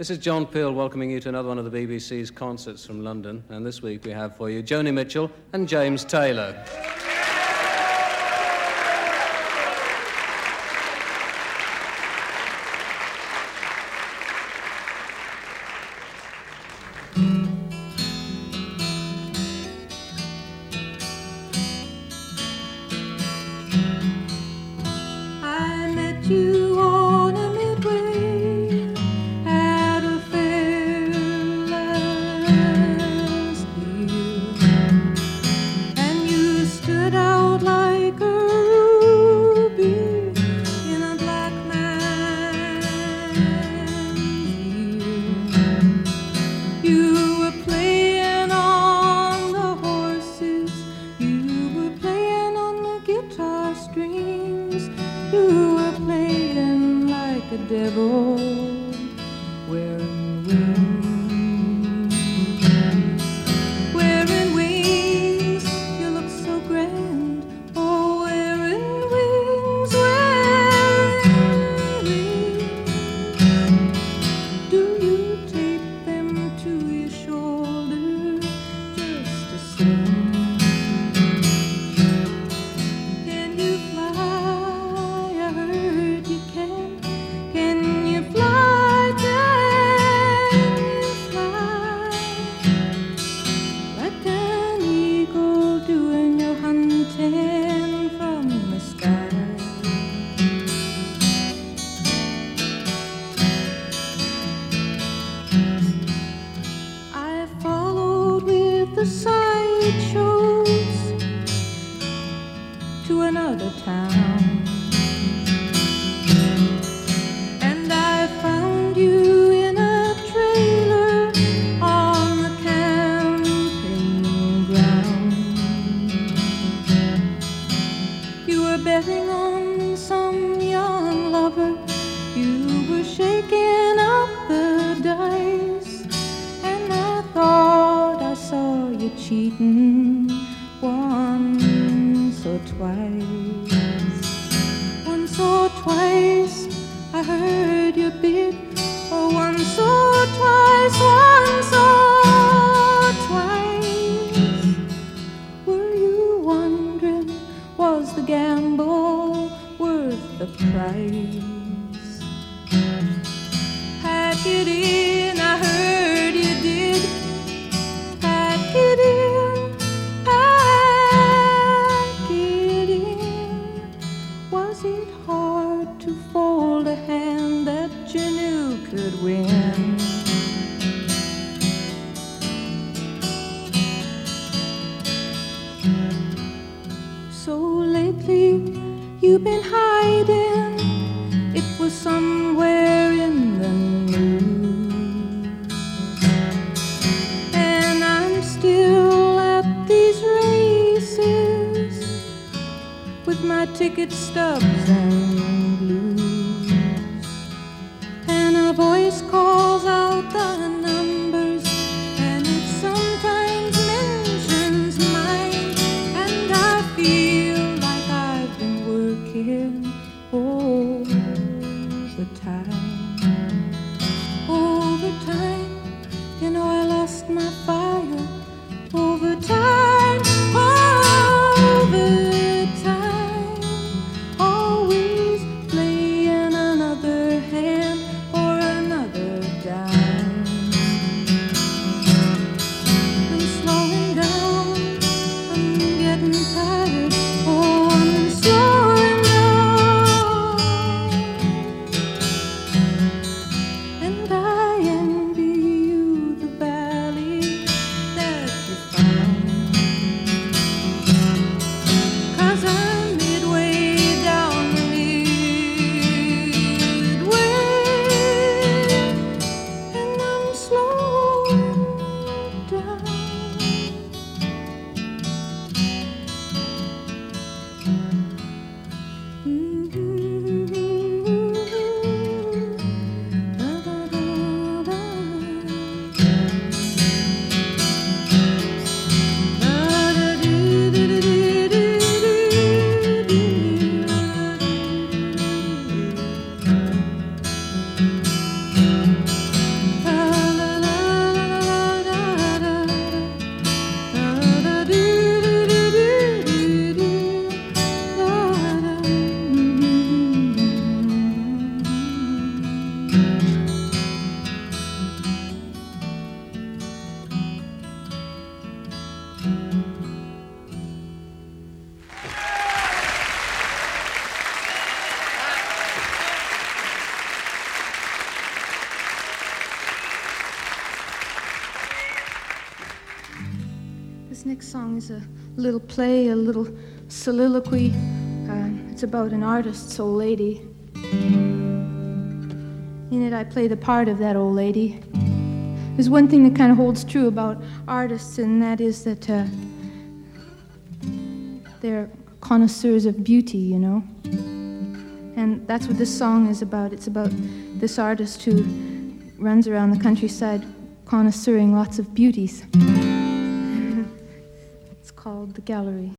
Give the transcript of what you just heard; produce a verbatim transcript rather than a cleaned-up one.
This is John Peel welcoming you to another one of the B B C's concerts from London. And this week we have for you Joni Mitchell and James Taylor. I met you on a midway at a fair last year, and you stood out like a ruby in a black man's ear. You were playing on the horses, you were playing on the guitar strings, you were playing like a devil wearing wings. Wearing wings, you look so grand. Oh, wearing wings, wearing wings. Do you tape them to your shoulder just to sing? Can you fly? I heard you can. Can you fly? Can you fly? Like an eagle doing your hunting from the sky. I followed with the sideshows to another town, and I found you in a trailer on the camping ground. You were betting on some young lover, you were shaking up the dice, and I thought I saw you cheating once or twice. Once or twice I heard you bid. Oh, once or twice, once or twice. Were you wondering, was the gamble worth the price? Pack it in, I heard you did. Pack it in, pack it in. Was it hard to fold a hand that you knew could win? So lately you've been hiding. It was somewhere in the news, and I'm still at these races with my ticket stubs and blues, and a voice calls out the numbers, and it sometimes mentions mine, and I feel like I've been working overtime, overtime. You know I lost my fire. Overtime, overtime. Always playing another hand or another dime. This next song is a little play, a little soliloquy. Uh, it's about an artist's old lady. In it, I play the part of that old lady. There's one thing that kind of holds true about artists, and that is that uh, they're connoisseurs of beauty, you know. And that's what this song is about. It's about this artist who runs around the countryside connoisseuring lots of beauties. It's called The Gallery.